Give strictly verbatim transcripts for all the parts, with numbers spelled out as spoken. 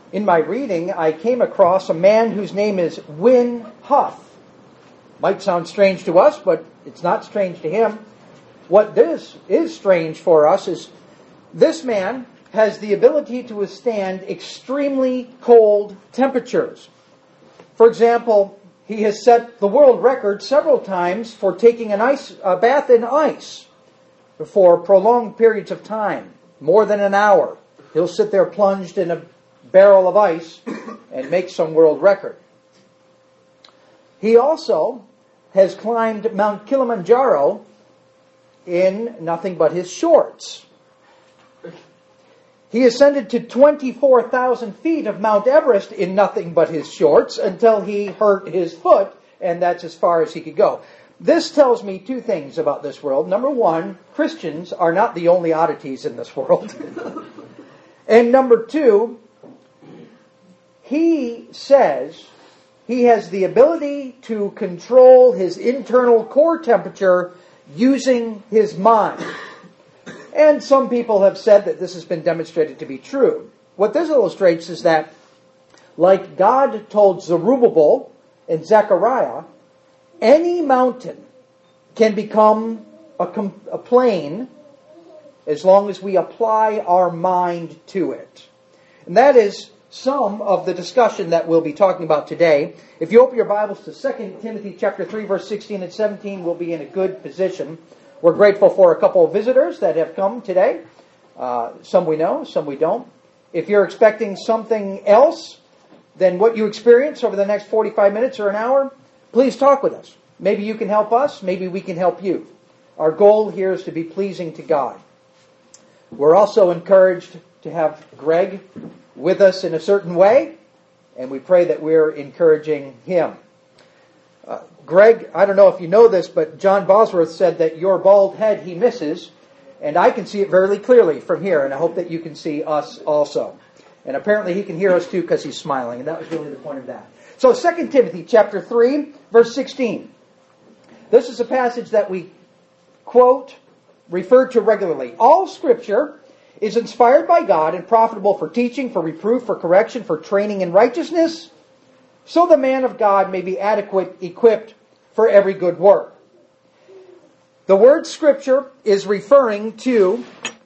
in my reading, I came across a man whose name is Win Huff. Might sound strange to us, but it's not strange to him. What this is strange for us is this man has the ability to withstand extremely cold temperatures. For example, he has set the world record several times for taking an ice a bath in ice for prolonged periods of time, more than an hour. He'll sit there plunged in a barrel of ice and make some world record. He also has climbed Mount Kilimanjaro in nothing but his shorts. He ascended to twenty-four thousand feet of Mount Everest in nothing but his shorts until he hurt his foot, and that's as far as he could go. This tells me two things about this world. Number one, Christians are not the only oddities in this world. And number two, he says he has the ability to control his internal core temperature using his mind. And some people have said that this has been demonstrated to be true. What this illustrates is that, like God told Zerubbabel and Zechariah, any mountain can become a, com- a plain as long as we apply our mind to it. And that is some of the discussion that we'll be talking about today. If you open your Bibles to Second Timothy chapter three, verse sixteen and seventeen, we'll be in a good position. We're grateful for a couple of visitors that have come today. Uh, some we know, some we don't. If you're expecting something else than what you experience over the next forty-five minutes or an hour, please talk with us. Maybe you can help us. Maybe we can help you. Our goal here is to be pleasing to God. We're also encouraged to have Greg with us in a certain way, and we pray that we're encouraging him. Uh, Greg, I don't know if you know this, but John Bosworth said that your bald head he misses, and I can see it very clearly from here, and I hope that you can see us also. And apparently he can hear us too because he's smiling, and that was really the point of that. So Second Timothy chapter three, verse sixteen. This is a passage that we quote, refer to regularly. All Scripture is inspired by God and profitable for teaching, for reproof, for correction, for training in righteousness, so the man of God may be adequate, equipped for every good work. The word Scripture is referring to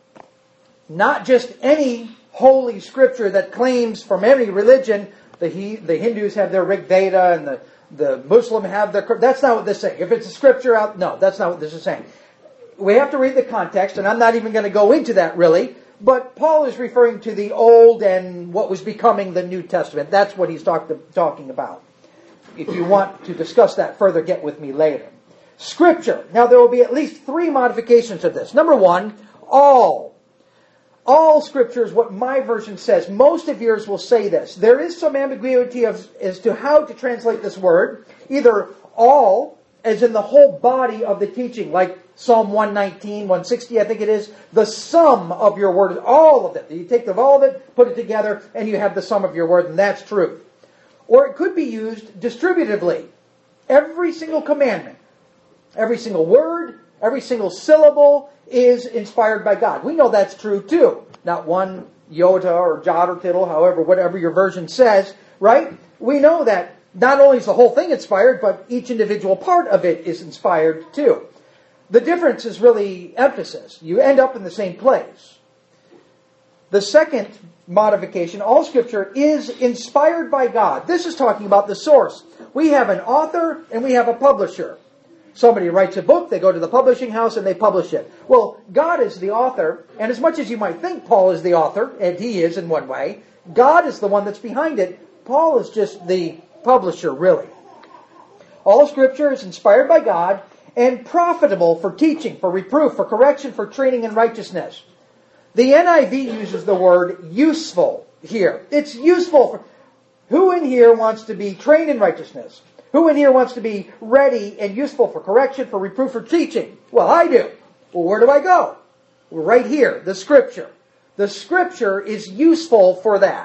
not just any holy Scripture that claims from any religion. The, he, the Hindus have their Rig Veda and the, the Muslim have their... That's not what this is saying. If it's a Scripture out... No, that's not what this is saying. We have to read the context, and I'm not even going to go into that really. But Paul is referring to the Old and what was becoming the New Testament. That's what he's talk, talking about. If you want to discuss that further, get with me later. Scripture. Now, there will be at least three modifications of this. Number one, all. All Scripture is what my version says. Most of yours will say this. There is some ambiguity of, as to how to translate this word. Either all, as in the whole body of the teaching, like Psalm one nineteen, one sixty, I think it is. The sum of your word is all of it. You take the, all of it, put it together, and you have the sum of your word, and that's truth. Or it could be used distributively. Every single commandment, every single word, every single syllable is inspired by God. We know that's true too. Not one iota or jot or tittle, however, whatever your version says, right? We know that not only is the whole thing inspired, but each individual part of it is inspired too. The difference is really emphasis. You end up in the same place. The second modification, all Scripture is inspired by God. This is talking about the source. We have an author and we have a publisher. Somebody writes a book, they go to the publishing house and they publish it. Well, God is the author, and as much as you might think Paul is the author, and he is in one way, God is the one that's behind it. Paul is just the publisher, really. All Scripture is inspired by God and profitable for teaching, for reproof, for correction, for training in righteousness. The N I V uses the word useful here. It's useful for... Who in here wants to be trained in righteousness? Who in here wants to be ready and useful for correction, for reproof, for teaching? Well, I do. Well, where do I go? Well, right here, the Scripture. The Scripture is useful for that.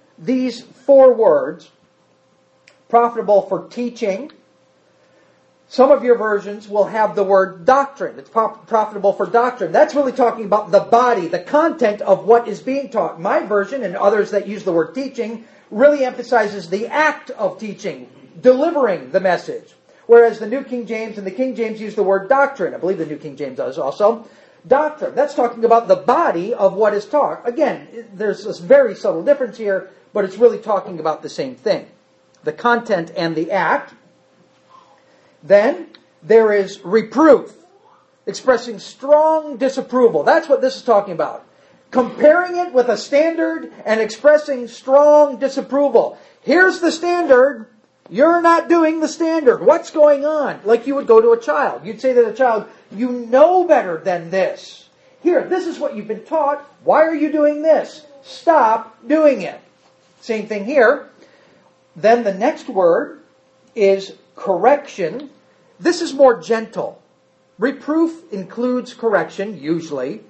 These four words, profitable for teaching, Some of your versions will have the word doctrine. It's profitable for doctrine. That's really talking about the body, the content of what is being taught. My version, and others that use the word teaching, really emphasizes the act of teaching, delivering the message. Whereas the New King James and the King James use the word doctrine. I believe the New King James does also. Doctrine. That's talking about the body of what is taught. Again, there's this very subtle difference here, but it's really talking about the same thing. The content and the act. Then there is reproof, expressing strong disapproval. That's what this is talking about. Comparing it with a standard and expressing strong disapproval. Here's the standard. You're not doing the standard. What's going on? Like you would go to a child. You'd say to the child, you know better than this. Here, this is what you've been taught. Why are you doing this? Stop doing it. Same thing here. Then the next word is correction. This is more gentle. Reproof includes correction, usually,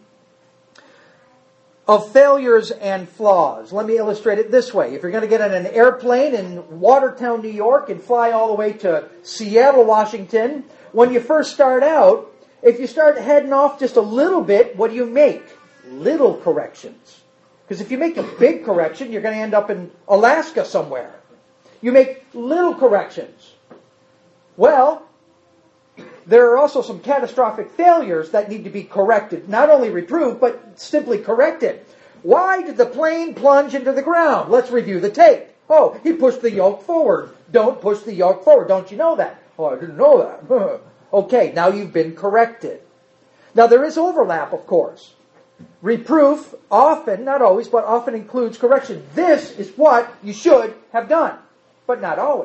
of failures and flaws. Let me illustrate it this way. If you're going to get on an airplane in Watertown, New York, and fly all the way to Seattle, Washington, when you first start out, if you start heading off just a little bit, what do you make? Little corrections. Because if you make a big correction, you're going to end up in Alaska somewhere. You make little corrections. Well, there are also some catastrophic failures that need to be corrected. Not only reproved, but simply corrected. Why did the plane plunge into the ground? Let's review the tape. Oh, he pushed the yoke forward. Don't push the yoke forward. Don't you know that? Oh, I didn't know that. Okay, now you've been corrected. Now there is overlap, of course. Reproof often, not always, but often includes correction. This is what you should have done, but not always.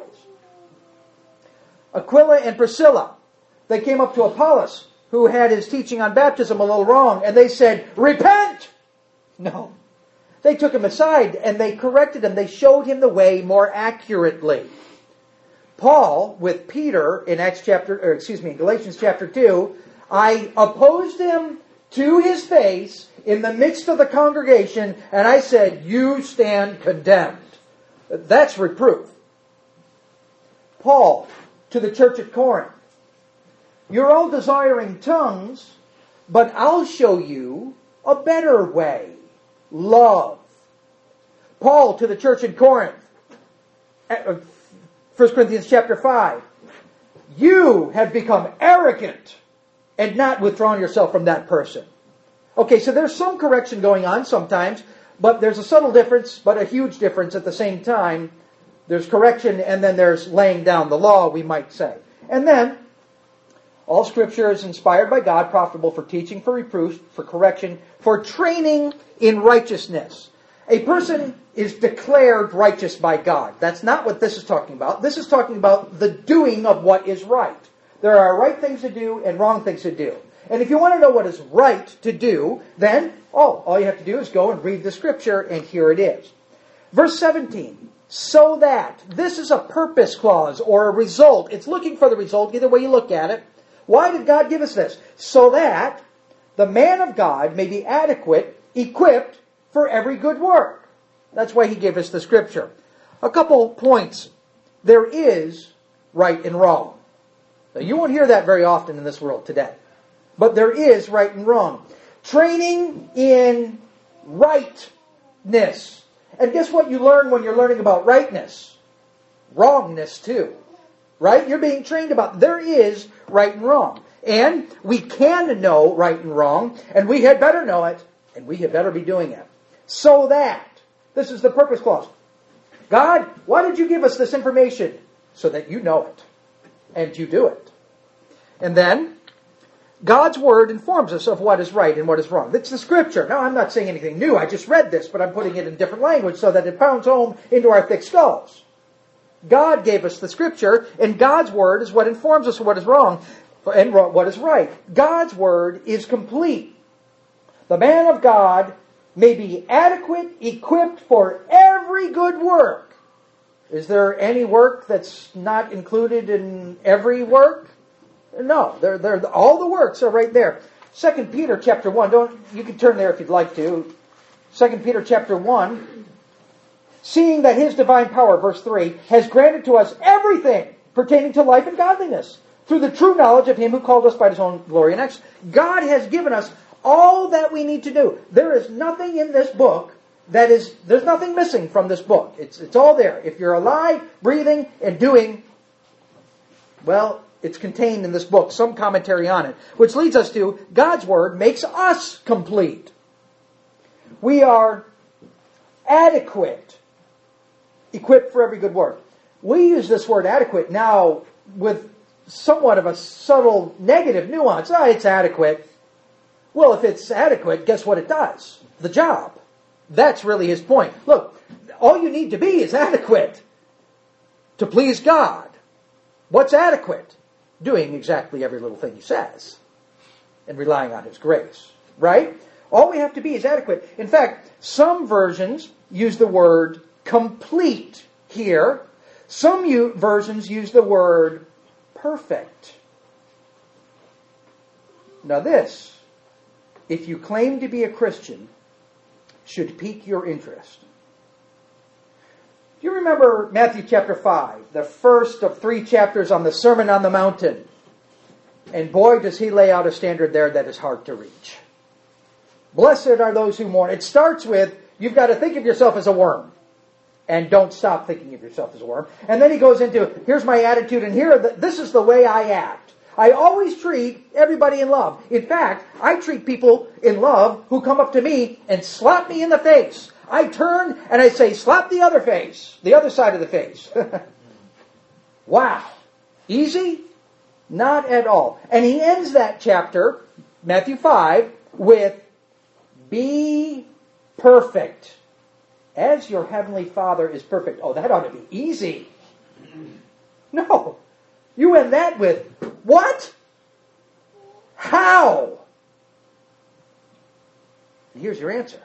Aquila and Priscilla, they came up to Apollos, who had his teaching on baptism a little wrong, and they said, repent! No. They took him aside and they corrected him. They showed him the way more accurately. Paul, with Peter in Acts chapter, or excuse me, in Galatians chapter two, I opposed him to his face in the midst of the congregation, and I said, you stand condemned. That's reproof. Paul, to the church at Corinth, you're all desiring tongues, but I'll show you a better way. Love. Paul to the church in Corinth, First Corinthians chapter five. You have become arrogant and not withdrawn yourself from that person. Okay, so there's some correction going on sometimes, but there's a subtle difference, but a huge difference at the same time. There's correction and then there's laying down the law, we might say. And then, all Scripture is inspired by God, profitable for teaching, for reproof, for correction, for training in righteousness. A person is declared righteous by God. That's not what this is talking about. This is talking about the doing of what is right. There are right things to do and wrong things to do. And if you want to know what is right to do, then, oh, all you have to do is go and read the Scripture, and here it is. Verse seventeen. So that. This is a purpose clause or a result. It's looking for the result, either way you look at it. Why did God give us this? So that the man of God may be adequate, equipped for every good work. That's why He gave us the Scripture. A couple points. There is right and wrong. Now, you won't hear that very often in this world today. But there is right and wrong. Training in rightness. And guess what you learn when you're learning about rightness? Wrongness too. Right? You're being trained about. There is right and wrong. And we can know right and wrong, and we had better know it, and we had better be doing it. So that, this is the purpose clause. God, why did you give us this information? So that you know it, and you do it. And then, God's Word informs us of what is right and what is wrong. It's the Scripture. Now, I'm not saying anything new. I just read this, but I'm putting it in different language so that it pounds home into our thick skulls. God gave us the Scripture, and God's Word is what informs us of what is wrong and what is right. God's Word is complete. The man of God may be adequate, equipped for every good work. Is there any work that's not included in every work? No, they're, they're, all the works are right there. Second Peter chapter one, don't, you can turn there if you'd like to. Second Peter chapter one, seeing that His divine power, verse three, has granted to us everything pertaining to life and godliness, through the true knowledge of Him who called us by His own glory and excellence. God has given us all that we need to do. There is nothing in this book that is, there's nothing missing from this book. It's, it's all there. If you're alive, breathing, and doing, well, it's contained in this book, some commentary on it. Which leads us to, God's Word makes us complete. We are adequate, equipped for every good work. We use this word adequate now with somewhat of a subtle negative nuance. Ah, it's adequate. Well, if it's adequate, guess what it does? The job. That's really his point. Look, all you need to be is adequate to please God. What's adequate? Doing exactly every little thing He says and relying on His grace. Right? All we have to be is adequate. In fact, some versions use the word complete here. Some u- versions use the word perfect. Now this, if you claim to be a Christian, should pique your interest. Do you remember Matthew chapter five, the first of three chapters on the Sermon on the Mountain? And boy, does he lay out a standard there that is hard to reach. Blessed are those who mourn. It starts with, you've got to think of yourself as a worm. And don't stop thinking of yourself as a worm. And then he goes into, here's my attitude, and here, the, this is the way I act. I always treat everybody in love. In fact, I treat people in love who come up to me and slap me in the face. I turn and I say, slap the other face, the other side of the face. Wow. Easy? Not at all. And he ends that chapter, Matthew five, with, be perfect as your heavenly Father is perfect. Oh, that ought to be easy. No. You end that with, what? How? And here's your answer.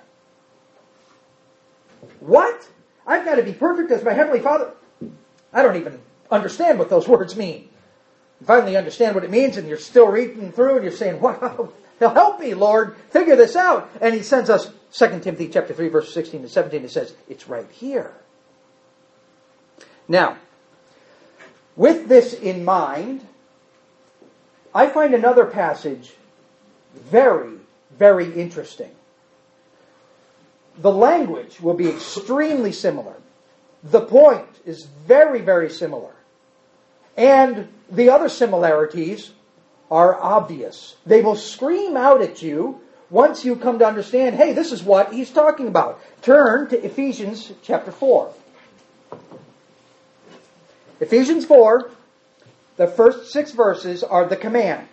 What? I've got to be perfect as my Heavenly Father? I don't even understand what those words mean. You finally understand what it means and you're still reading through and you're saying, wow, help me, Lord, figure this out. And He sends us Second Timothy chapter three, verse sixteen to seventeen. It says, it's right here. Now, with this in mind, I find another passage very, very interesting. The language will be extremely similar. The point is very, very similar. And the other similarities are obvious. They will scream out at you once you come to understand, hey, this is what he's talking about. Turn to Ephesians chapter four. Ephesians four, the first six verses are the command.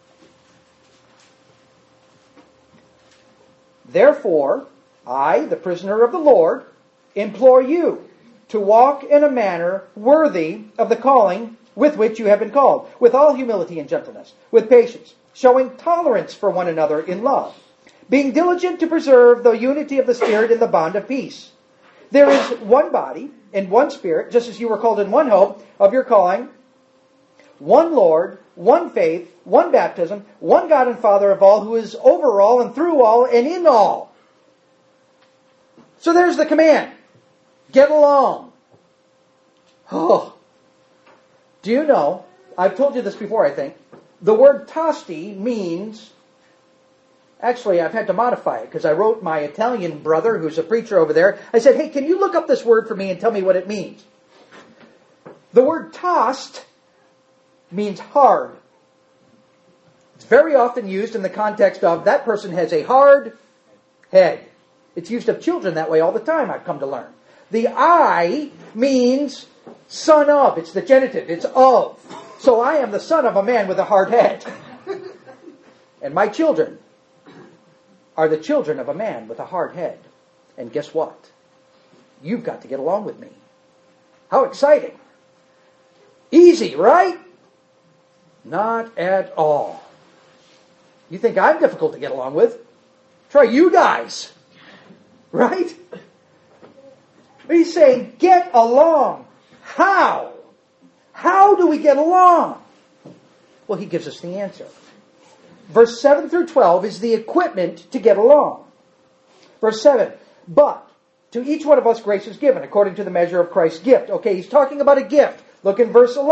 Therefore, I, the prisoner of the Lord, implore you to walk in a manner worthy of the calling with which you have been called, with all humility and gentleness, with patience, showing tolerance for one another in love, being diligent to preserve the unity of the Spirit in the bond of peace. There is one body and one Spirit, just as you were called in one hope of your calling, one Lord, one faith, one baptism, one God and Father of all, who is over all and through all and in all. So there's the command. Get along. Oh. Do you know, I've told you this before, I think, the word tosti means, actually I've had to modify it because I wrote my Italian brother who's a preacher over there. I said, hey, can you look up this word for me and tell me what it means? The word tost means hard. It's very often used in the context of that person has a hard head. It's used of children that way all the time, I've come to learn. The I means son of. It's the genitive. It's of. So I am the son of a man with a hard head. And my children are the children of a man with a hard head. And guess what? You've got to get along with me. How exciting. Easy, right? Not at all. You think I'm difficult to get along with? Try you guys. Right? But he's saying, get along. How? How do we get along? Well, he gives us the answer. Verse seven through twelve is the equipment to get along. Verse seven, but to each one of us grace is given according to the measure of Christ's gift. Okay, he's talking about a gift. Look in verse eleven.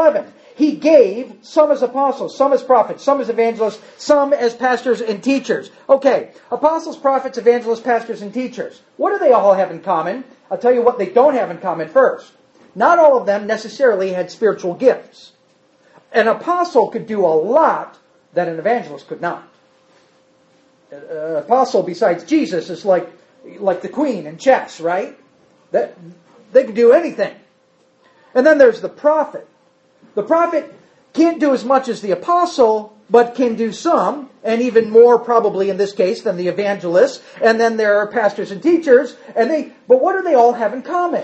He gave some as apostles, some as prophets, some as evangelists, some as pastors and teachers. Okay, apostles, prophets, evangelists, pastors, and teachers. What do they all have in common? I'll tell you what they don't have in common first. Not all of them necessarily had spiritual gifts. An apostle could do a lot that an evangelist could not. An apostle, besides Jesus, is like, like the queen in chess, right? That, they can do anything. And then there's the prophet. The prophet can't do as much as the apostle, but can do some, and even more probably in this case than the evangelist. And then there are pastors and teachers, and they. But what do they all have in common?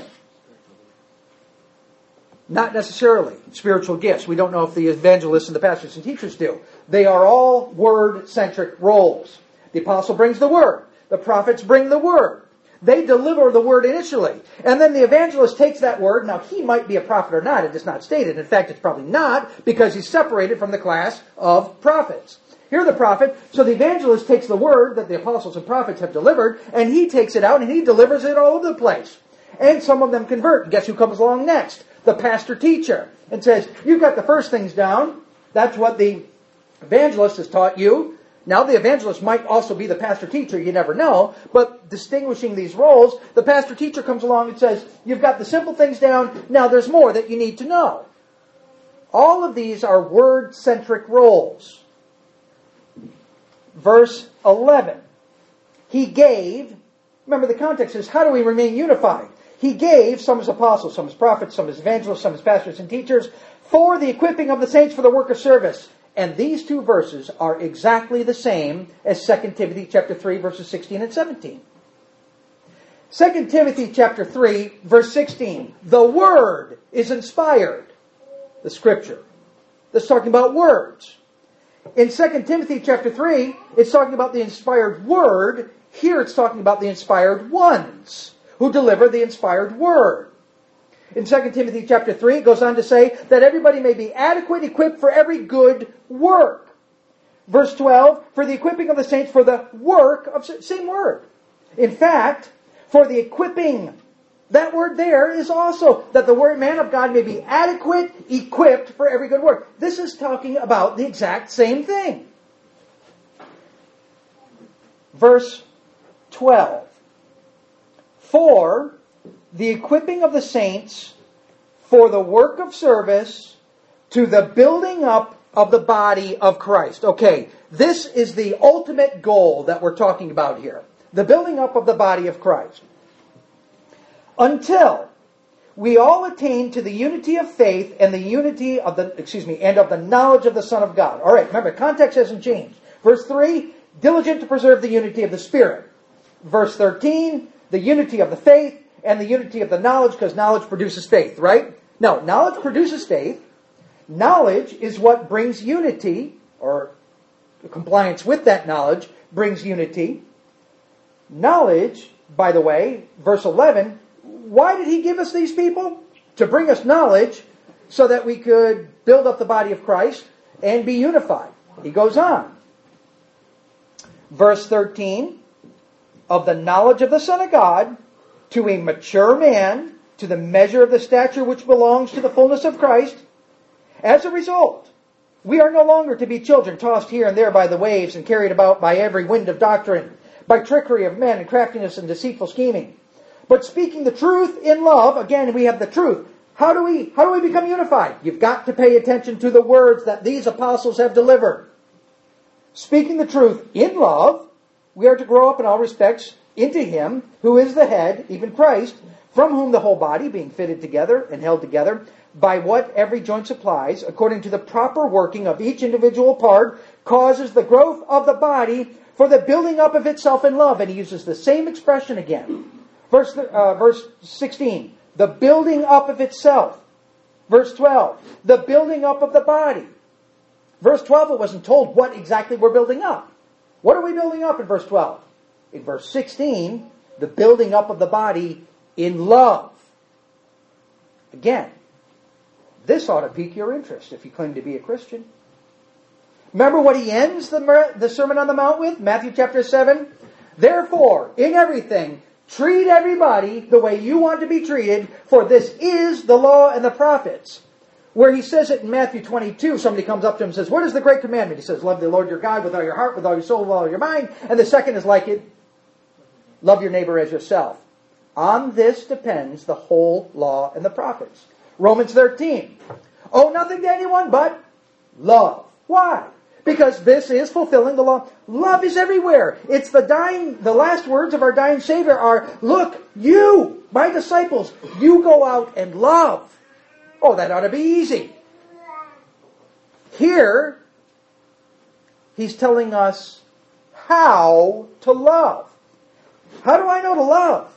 Not necessarily spiritual gifts. We don't know if the evangelists and the pastors and teachers do. They are all word-centric roles. The apostle brings the word. The prophets bring the word. They deliver the word initially. And then the evangelist takes that word. Now, he might be a prophet or not. It is not stated. In fact, it's probably not, because he's separated from the class of prophets. Here the prophet. So the evangelist takes the word that the apostles and prophets have delivered, and he takes it out and he delivers it all over the place. And some of them convert. And guess who comes along next? The pastor-teacher. And says, you've got the first things down. That's what the evangelist has taught you. Now, the evangelist might also be the pastor-teacher, you never know, but distinguishing these roles, the pastor-teacher comes along and says, you've got the simple things down, now there's more that you need to know. All of these are word-centric roles. Verse eleven. He gave, remember the context is, how do we remain unified? He gave, some as apostles, some as prophets, some as evangelists, some as pastors and teachers, for the equipping of the saints for the work of service. And these two verses are exactly the same as Second Timothy chapter three, verses sixteen and seventeen. Second Timothy chapter three, verse sixteen. The Word is inspired. The Scripture. That's talking about words. In Second Timothy chapter three, it's talking about the inspired Word. Here it's talking about the inspired ones who deliver the inspired Word. In Second Timothy chapter three, it goes on to say that everybody may be adequate, equipped for every good work. Verse twelve, for the equipping of the saints for the work of... Same word. In fact, for the equipping, that word there is also that the word man of God may be adequate, equipped for every good work. This is talking about the exact same thing. Verse twelve. For the equipping of the saints for the work of service to the building up of the body of Christ. Okay, this is the ultimate goal that we're talking about here. The building up of the body of Christ. Until we all attain to the unity of faith and the unity of the, excuse me, and of the knowledge of the Son of God. All right, remember, context hasn't changed. Verse three, diligent to preserve the unity of the Spirit. Verse thirteen, the unity of the faith and the unity of the knowledge, because knowledge produces faith, right? No, knowledge produces faith. Knowledge is what brings unity, or compliance with that knowledge brings unity. Knowledge, by the way, verse eleven, why did he give us these people? To bring us knowledge so that we could build up the body of Christ and be unified. He goes on. Verse thirteen, of the knowledge of the Son of God, to a mature man, to the measure of the stature which belongs to the fullness of Christ. As a result, we are no longer to be children tossed here and there by the waves and carried about by every wind of doctrine, by trickery of men and craftiness and deceitful scheming. But speaking the truth in love, again we have the truth. How do we, how do we become unified? You've got to pay attention to the words that these apostles have delivered. Speaking the truth in love, we are to grow up in all respects into Him who is the head, even Christ, from whom the whole body, being fitted together and held together, by what every joint supplies, according to the proper working of each individual part, causes the growth of the body for the building up of itself in love. And he uses the same expression again. Verse, uh, verse sixteen, the building up of itself. Verse twelve, the building up of the body. Verse twelve, it wasn't told what exactly we're building up. What are we building up in verse twelve? In verse sixteen, the building up of the body in love. Again, this ought to pique your interest if you claim to be a Christian. Remember what he ends the, the Sermon on the Mount with? Matthew chapter seven. Therefore, in everything, treat everybody the way you want to be treated, for this is the law and the prophets. Where he says it in Matthew twenty-two, somebody comes up to him and says, what is the great commandment? He says, love the Lord your God with all your heart, with all your soul, with all your mind. And the second is like it, love your neighbor as yourself. On this depends the whole law and the prophets. Romans thirteen. Owe nothing to anyone but love. Why? Because this is fulfilling the law. Love is everywhere. It's the dying, the last words of our dying Savior are, look, you, my disciples, you go out and love. Oh, that ought to be easy. Here, he's telling us how to love. How do I know to love?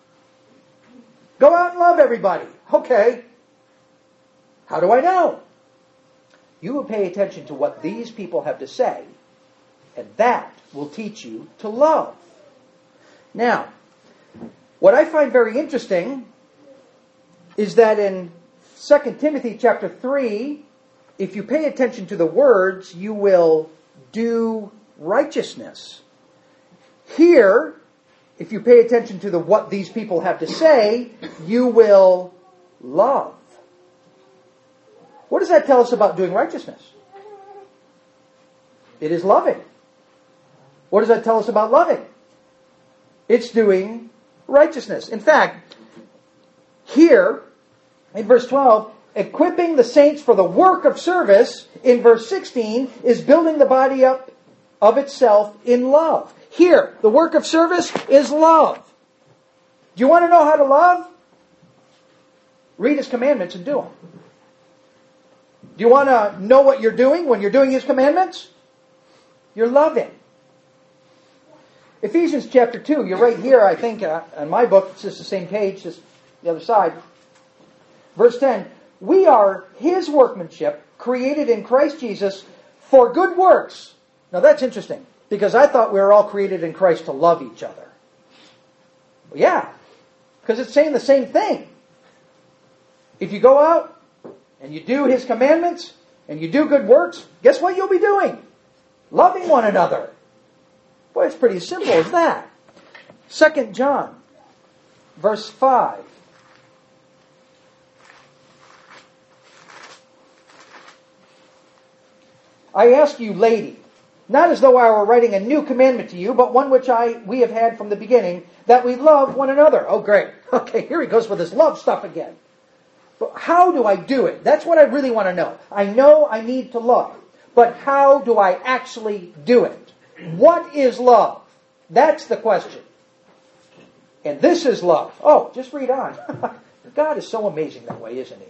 Go out and love everybody. Okay. How do I know? You will pay attention to what these people have to say, and that will teach you to love. Now, what I find very interesting is that in Second Timothy chapter three, if you pay attention to the words, you will do righteousness. Here, if you pay attention to the what these people have to say, you will love. What does that tell us about doing righteousness? It is loving. What does that tell us about loving? It's doing righteousness. In fact, here, in verse twelve, equipping the saints for the work of service, in verse sixteen, is building the body up of itself in love. Here, the work of service is love. Do you want to know how to love? Read His commandments and do them. Do you want to know what you're doing when you're doing His commandments? You're loving. Ephesians chapter two, you're right here, I think, uh, in my book, it's just the same page, just the other side. Verse ten, we are His workmanship, created in Christ Jesus for good works. Now that's interesting, because I thought we were all created in Christ to love each other. Well, yeah, because it's saying the same thing. If you go out and you do His commandments, and you do good works, guess what you'll be doing? Loving one another. Boy, it's pretty simple as that. Second John, verse five. I ask you, lady, not as though I were writing a new commandment to you, but one which I we have had from the beginning, that we love one another. Oh, great. Okay, here he goes with this love stuff again. But how do I do it? That's what I really want to know. I know I need to love, but how do I actually do it? What is love? That's the question. And this is love. Oh, just read on. God is so amazing that way, isn't He?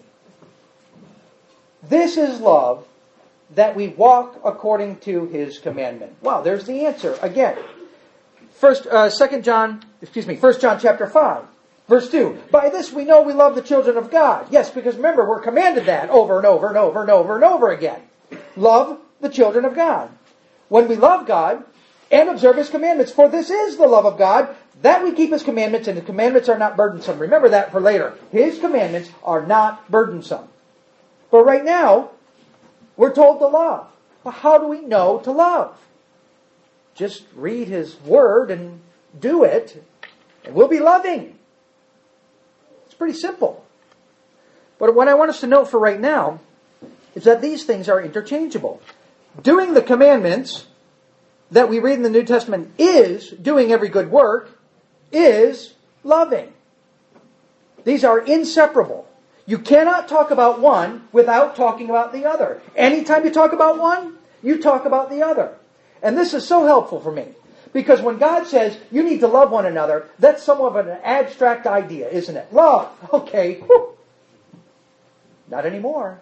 This is love, that we walk according to His commandment. Wow, there's the answer again. First, uh, Second John, excuse me, First John chapter five, verse two. By this we know we love the children of God. Yes, because remember, we're commanded that over and over and over and over and over again. Love the children of God. When we love God and observe His commandments, for this is the love of God, that we keep His commandments, and His commandments are not burdensome. Remember that for later. His commandments are not burdensome. But right now, we're told to love. Well, how do we know to love? Just read His Word and do it, and we'll be loving. It's pretty simple. But what I want us to note for right now is that these things are interchangeable. Doing the commandments that we read in the New Testament is doing every good work, is loving. These are inseparable. You cannot talk about one without talking about the other. Anytime you talk about one, you talk about the other. And this is so helpful for me. Because when God says you need to love one another, that's somewhat of an abstract idea, isn't it? Love. Okay. Whew. Not anymore.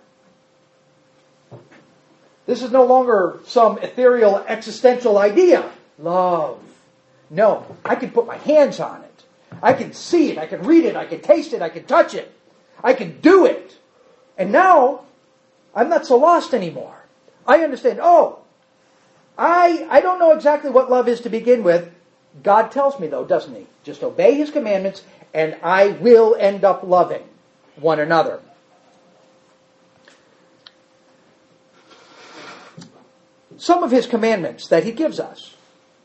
This is no longer some ethereal existential idea. Love. No. I can put my hands on it. I can see it. I can read it. I can taste it. I can touch it. I can do it. And now, I'm not so lost anymore. I understand. Oh, I I don't know exactly what love is to begin with. God tells me though, doesn't He? Just obey His commandments and I will end up loving one another. Some of His commandments that He gives us.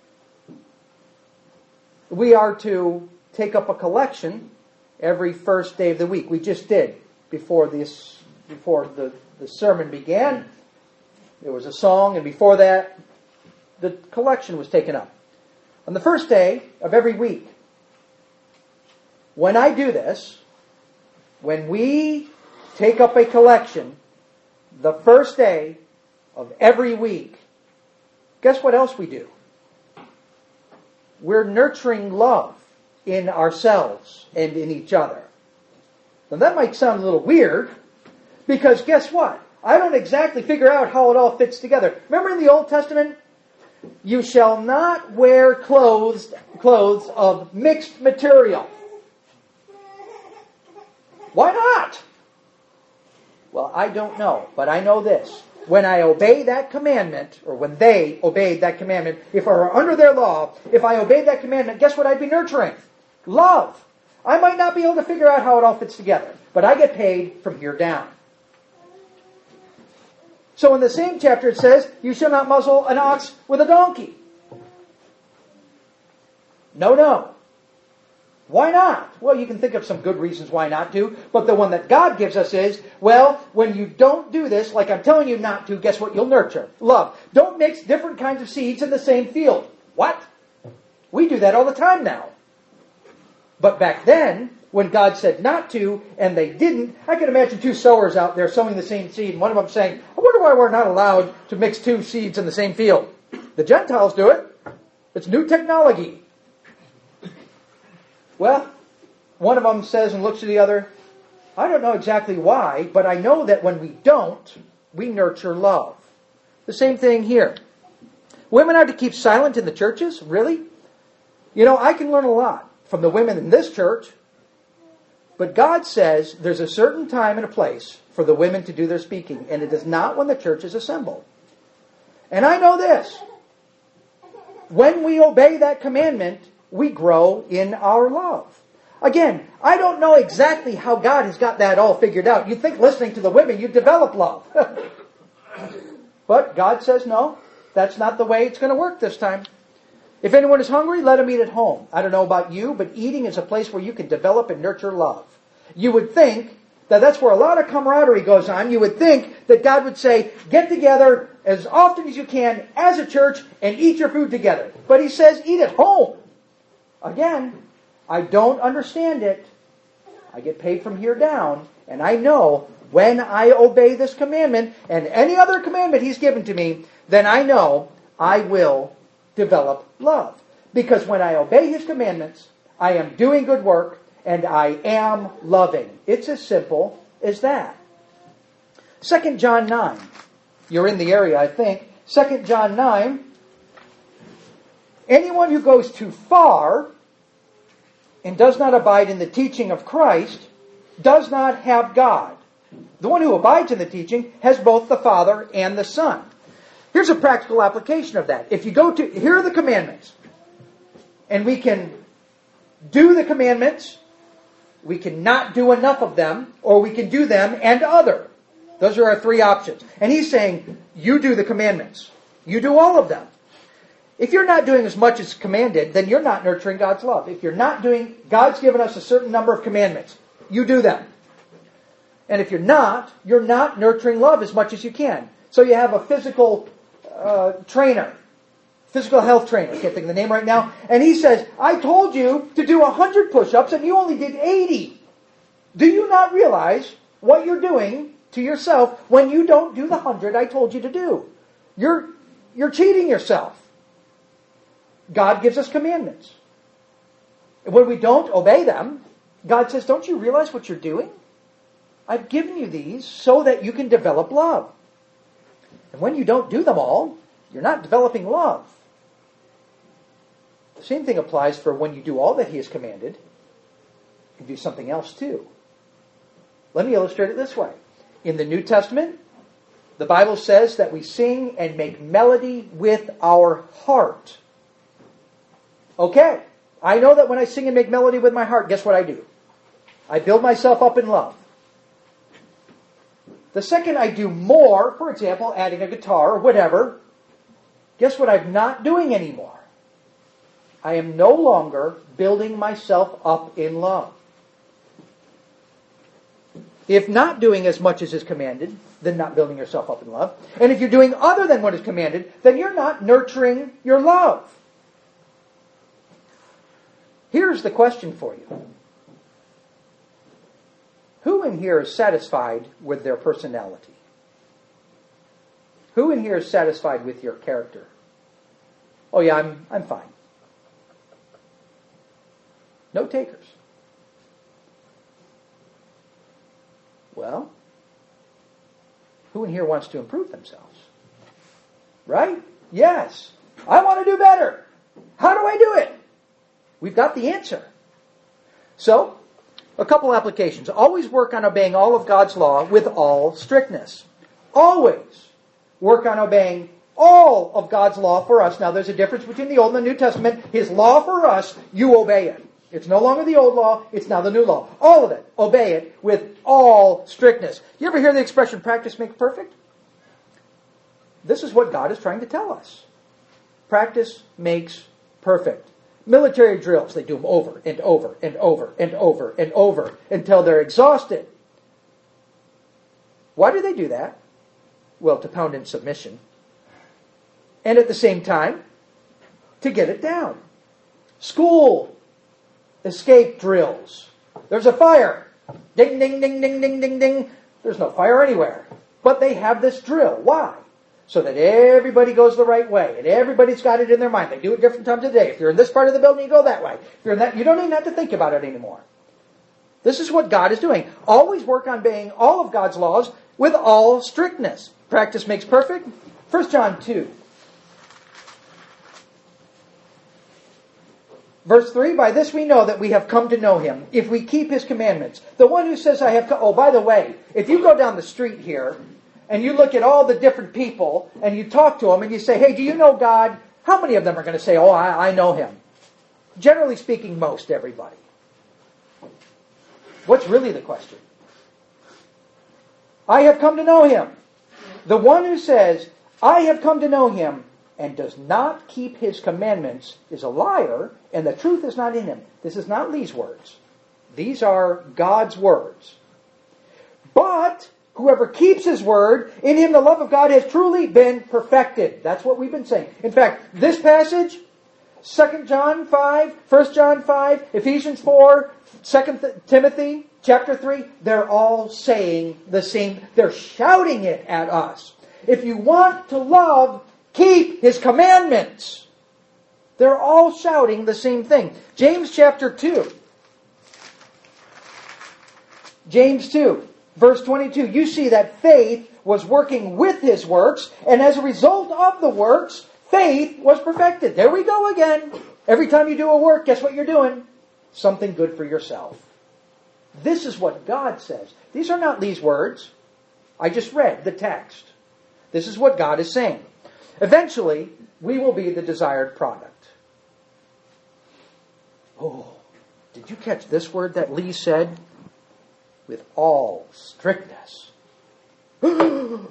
We are to take up a collection every first day of the week. We just did before this before the, the sermon began, there was a song, and before that, the collection was taken up. On the first day of every week, when I do this, when we take up a collection, the first day of every week, guess what else we do? We're nurturing love in ourselves and in each other. Now that might sound a little weird, because guess what? I don't exactly figure out how it all fits together. Remember in the Old Testament? You shall not wear clothes, clothes of mixed material. Why not? Well, I don't know, but I know this. When I obey that commandment, or when they obeyed that commandment, if I were under their law, if I obeyed that commandment, guess what I'd be nurturing? Love. I might not be able to figure out how it all fits together, but I get paid from here down. So in the same chapter it says, you shall not muzzle an ox with a donkey. No, no. Why not? Well, you can think of some good reasons why not to, but the one that God gives us is, well, when you don't do this, like I'm telling you not to, guess what you'll nurture? Love. Don't mix different kinds of seeds in the same field. What? We do that all the time now. But back then, when God said not to, and they didn't, I can imagine two sowers out there sowing the same seed, and one of them saying, I wonder why we're not allowed to mix two seeds in the same field. The Gentiles do it. It's new technology. Well, one of them says and looks at the other, I don't know exactly why, but I know that when we don't, we nurture love. The same thing here. Women are to keep silent in the churches? Really? You know, I can learn a lot from the women in this church, but God says there's a certain time and a place for the women to do their speaking, and it is not when the church is assembled. And I know this. When we obey that commandment, we grow in our love. Again, I don't know exactly how God has got that all figured out. You'd think listening to the women, you'd develop love. But God says, no, that's not the way it's going to work this time. If anyone is hungry, let him eat at home. I don't know about you, but eating is a place where you can develop and nurture love. You would think that that's where a lot of camaraderie goes on. You would think that God would say, get together as often as you can as a church and eat your food together. But He says, eat at home. Again, I don't understand it. I get paid from here down, and I know when I obey this commandment and any other commandment He's given to me, then I know I will develop love. Because when I obey His commandments, I am doing good work and I am loving. It's as simple as that. Second John nine. You're in the area, I think. Second John nine. Anyone who goes too far and does not abide in the teaching of Christ does not have God. The one who abides in the teaching has both the Father and the Son. Here's a practical application of that. If you go to, here are the commandments. And we can do the commandments, we can not do enough of them, or we can do them and other. Those are our three options. And He's saying, you do the commandments. You do all of them. If you're not doing as much as commanded, then you're not nurturing God's love. If you're not doing, God's given us a certain number of commandments. You do them. And if you're not, you're not nurturing love as much as you can. So you have a physical uh, trainer, physical health trainer, I can't think of the name right now, and he says, I told you to do one hundred push-ups and you only did eighty. Do you not realize what you're doing to yourself when you don't do the one hundred I told you to do? You're, you're cheating yourself. God gives us commandments. And when we don't obey them, God says, don't you realize what you're doing? I've given you these so that you can develop love. And when you don't do them all, you're not developing love. The same thing applies for when you do all that He has commanded, you can do something else too. Let me illustrate it this way. In the New Testament, the Bible says that we sing and make melody with our heart. Okay, I know that when I sing and make melody with my heart, guess what I do? I build myself up in love. The second I do more, for example, adding a guitar or whatever, guess what I'm not doing anymore? I am no longer building myself up in love. If not doing as much as is commanded, then not building yourself up in love. And if you're doing other than what is commanded, then you're not nurturing your love. Here's the question for you. Who in here is satisfied with their personality? Who in here is satisfied with your character? Oh yeah, I'm I'm fine. No takers. Well, who in here wants to improve themselves? Right? Yes. I want to do better. How do I do it? We've got the answer. So, a couple applications. Always work on obeying all of God's law with all strictness. Always work on obeying all of God's law for us. Now, there's a difference between the Old and the New Testament. His law for us, you obey it. It's no longer the old law, it's now the new law. All of it, obey it with all strictness. You ever hear the expression, practice makes perfect? This is what God is trying to tell us. Practice makes perfect. Military drills, they do them over and over and over and over and over until they're exhausted. Why do they do that? Well, to pound in submission. And at the same time, to get it down. School escape drills. There's a fire. Ding, ding, ding, ding, ding, ding, ding. There's no fire anywhere. But they have this drill. Why? So that everybody goes the right way. And everybody's got it in their mind. They do it different times of the day. If you're in this part of the building, you go that way. If you're in that, you don't even have to think about it anymore. This is what God is doing. Always work on obeying all of God's laws with all strictness. Practice makes perfect. First John two. Verse three, by this we know that we have come to know him, if we keep his commandments. The one who says, I have come... Oh, by the way, if you go down the street here, and you look at all the different people, and you talk to them, and you say, hey, do you know God? How many of them are going to say, oh, I, I know him? Generally speaking, most everybody. What's really the question? I have come to know him. The one who says, I have come to know him, and does not keep his commandments is a liar, and the truth is not in him. This is not Lee's words. These are God's words. But whoever keeps his word, in him the love of God has truly been perfected. That's what we've been saying. In fact, this passage, Second John five, First John five, Ephesians four, Second Timothy chapter three, they're all saying the same. They're shouting it at us. If you want to love, keep his commandments. They're all shouting the same thing. James chapter two. James two, verse twenty-two. You see that faith was working with his works, and as a result of the works, faith was perfected. There we go again. Every time you do a work, guess what you're doing? Something good for yourself. This is what God says. These are not Lee's words. I just read the text. This is what God is saying. Eventually, we will be the desired product. Oh, did you catch this word that Lee said? With all strictness. No,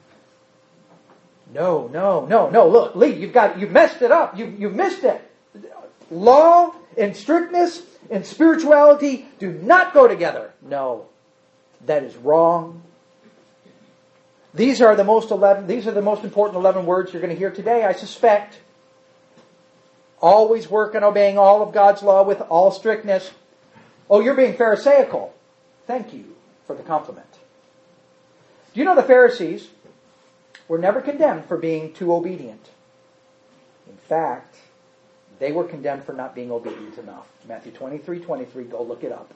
no, no, no. Look, Lee, you've got you've messed it up. You you've missed it. Law and strictness and spirituality do not go together. No, that is wrong. These are the most eleven. These are the most important eleven words you're going to hear today, I suspect. Always work on obeying all of God's law with all strictness. Oh, you're being Pharisaical. Thank you for the compliment. Do you know the Pharisees were never condemned for being too obedient? In fact, they were condemned for not being obedient enough. Matthew twenty-three twenty-three, go look it up.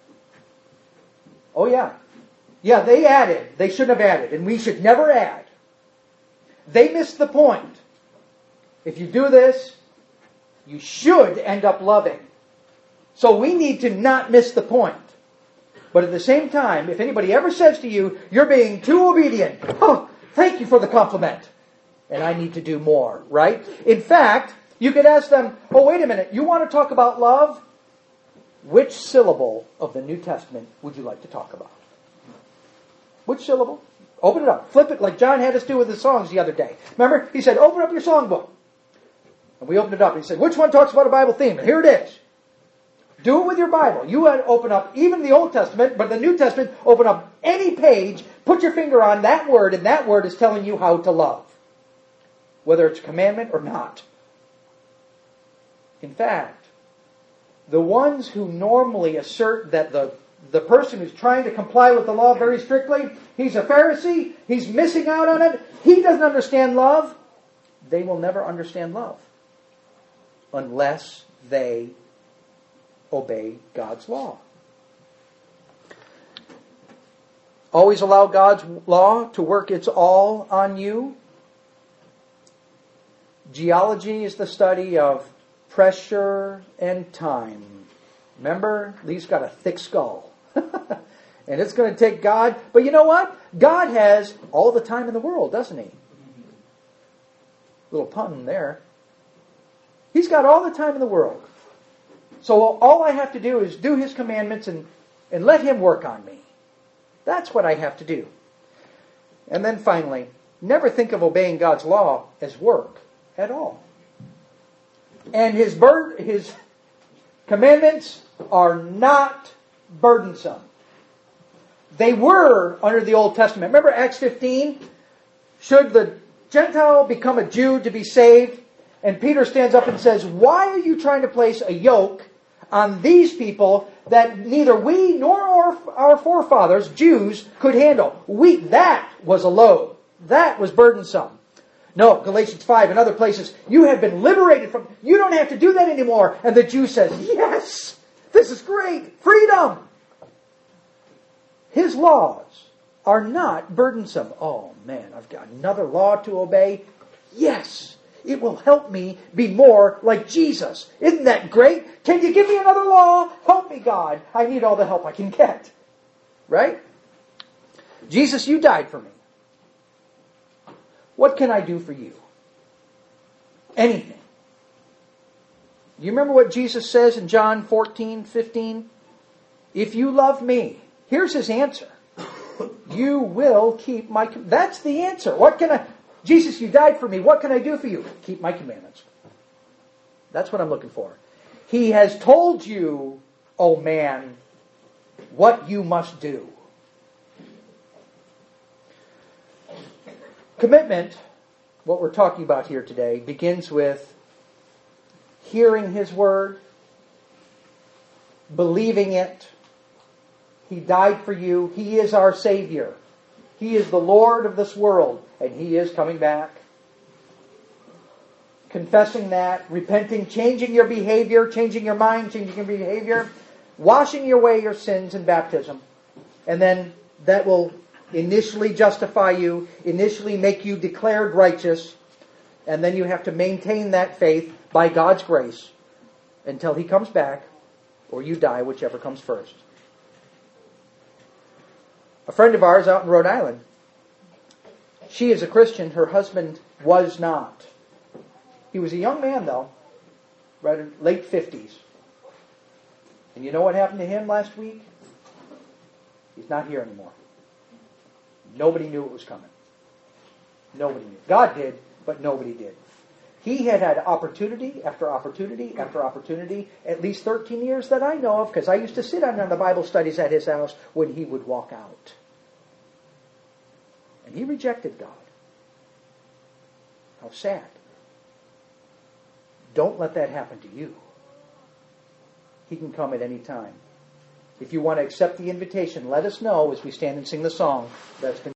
Oh yeah. Yeah, they added. They shouldn't have added, and we should never add. They missed the point. If you do this, you should end up loving. So we need to not miss the point. But at the same time, if anybody ever says to you, you're being too obedient, oh, thank you for the compliment. And I need to do more, right? In fact, you could ask them, oh, wait a minute, you want to talk about love? Which syllable of the New Testament would you like to talk about? Which syllable? Open it up. Flip it like John had us do with the songs the other day. Remember? He said, open up your songbook. And we opened it up. And he said, which one talks about a Bible theme? And here it is. Do it with your Bible. You would open up even the Old Testament, but the New Testament, open up any page, put your finger on that word, and that word is telling you how to love. Whether it's a commandment or not. In fact, the ones who normally assert that the, the person who's trying to comply with the law very strictly, he's a Pharisee, he's missing out on it, he doesn't understand love, they will never understand love. Unless they obey God's law. Always allow God's law to work its all on you. Geology is the study of pressure and time. Remember, Lee's got a thick skull. And it's going to take God. But you know what? God has all the time in the world, doesn't he? Little pun there. He's got all the time in the world. So all I have to do is do His commandments and, and let Him work on me. That's what I have to do. And then finally, never think of obeying God's law as work at all. And His bur- His commandments are not burdensome. They were under the Old Testament. Remember Acts fifteen? Should the Gentile become a Jew to be saved? And Peter stands up and says, why are you trying to place a yoke on these people that neither we nor our, our forefathers, Jews, could handle? We, that was a load. That was burdensome. No, Galatians five and other places, you have been liberated from, you don't have to do that anymore. And the Jew says, yes, this is great, freedom. His laws are not burdensome. Oh man, I've got another law to obey. Yes. It will help me be more like Jesus. Isn't that great? Can you give me another law? Help me, God. I need all the help I can get. Right? Jesus, you died for me. What can I do for you? Anything. Do you remember what Jesus says in John fourteen fifteen? If you love me, here's His answer. You will keep my... That's the answer. What can I... Jesus, you died for me. What can I do for you? Keep my commandments. That's what I'm looking for. He has told you, oh man, what you must do. Commitment, what we're talking about here today, begins with hearing His word, believing it. He died for you. He is our Savior. He is the Lord of this world, and He is coming back. Confessing that, repenting, changing your behavior, changing your mind, changing your behavior, washing away your sins in baptism. And then that will initially justify you, initially make you declared righteous, and then you have to maintain that faith by God's grace until He comes back, or you die, whichever comes first. A friend of ours out in Rhode Island, she is a Christian, her husband was not. He was a young man though, right in late fifties. And you know what happened to him last week? He's not here anymore. Nobody knew it was coming. Nobody knew. God did, but nobody did. He had had opportunity after opportunity after opportunity, at least thirteen years that I know of, because I used to sit on the Bible studies at his house when he would walk out. And he rejected God. How sad. Don't let that happen to you. He can come at any time. If you want to accept the invitation, let us know as we stand and sing the song that's been